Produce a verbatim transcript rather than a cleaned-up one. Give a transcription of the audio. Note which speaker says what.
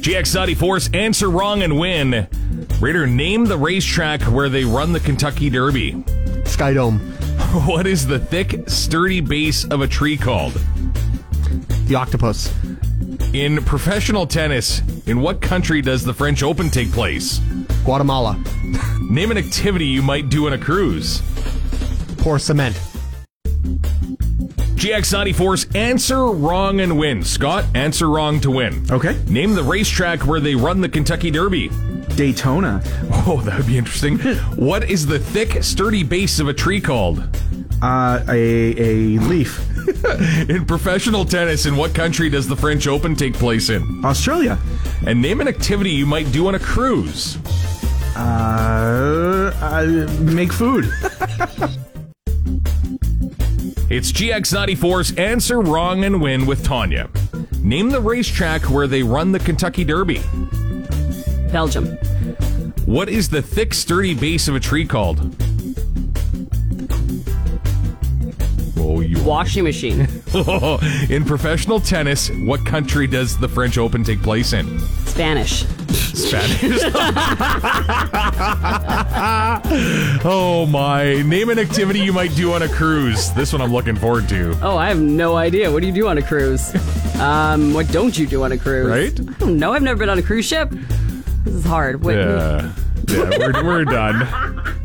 Speaker 1: G X ninety-four's Answer Wrong and Win. Raider, name the racetrack where they run the Kentucky Derby.
Speaker 2: Skydome.
Speaker 1: What is the thick, sturdy base of a tree called?
Speaker 2: The octopus.
Speaker 1: In professional tennis, in what country does the French Open take place?
Speaker 2: Guatemala.
Speaker 1: Name an activity you might do on a cruise.
Speaker 2: Pour cement.
Speaker 1: G X ninety-four's Answer Wrong and Win. Scott, answer wrong to win.
Speaker 3: Okay.
Speaker 1: Name the racetrack where they run the Kentucky Derby.
Speaker 3: Daytona.
Speaker 1: Oh, that would be interesting. What is the thick, sturdy base of a tree called?
Speaker 3: Uh, a, a leaf.
Speaker 1: In professional tennis, in what country does the French Open take place in?
Speaker 3: Australia.
Speaker 1: And name an activity you might do on a cruise.
Speaker 3: Uh, uh make food.
Speaker 1: It's G X ninety-four's Answer Wrong and Win with Tanya. Name the racetrack where they run the Kentucky Derby.
Speaker 4: Belgium.
Speaker 1: What is the thick, sturdy base of a tree called? Oh, you
Speaker 4: Washing machine.
Speaker 1: In professional tennis, what country does the French Open take place in?
Speaker 4: Spanish.
Speaker 1: Spanish. Oh my. Name an activity you might do on a cruise. This one I'm looking forward to.
Speaker 4: Oh, I have no idea. What do you do on a cruise? Um, what don't you do on a cruise?
Speaker 1: Right?
Speaker 4: I don't know. I've never been on a cruise ship. This is hard. What,
Speaker 1: Yeah. Yeah, we're, we're done.